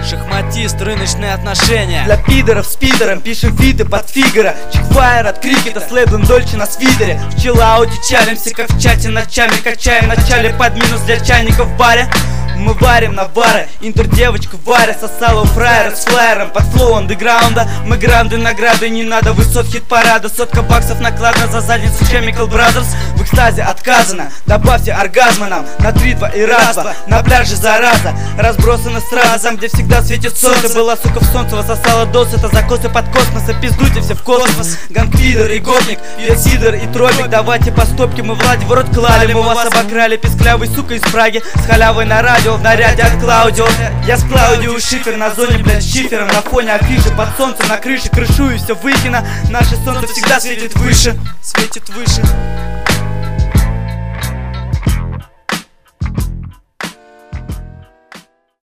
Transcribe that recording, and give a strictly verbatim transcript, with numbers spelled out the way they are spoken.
Шахматист, рыночные отношения. Для пидоров с пидором пишем фиты под Фигаро. Чикфайр от крикета, следуем дольше на свитере. В чиллауте чалимся, как в чате ночами. Качаем в начале под минус для чайников в баре. Мы варим на бары, интер-девочка Варя сосала у фраера с флайером под флоу андеграунда. Мы гранды, награды, не надо высот хит-парада. Сотка баксов накладно за задницу Chemical Brothers. В экстазе отказано, добавьте оргазма нам на три, два и раз-два. На пляже зараза, разбросаны сразу. Там, где всегда светит солнце, была сука в солнце, высосала дос. Это закосы под космоса, пиздуйте все в космос. Ганг-лидер и гопник, пьет сидор и тропик. Давайте по стопке, мы Влади в рот клали. Мы вас обокрали, песклявый сука из Праги. С халявой на радио в наряде от Клаудио. Я с Клаудио Шифер на зоне, блядь, с шифером. На фоне афиши, под солнцем, на крыше крышую все выкина. Наше солнце всегда светит выше, светит выше.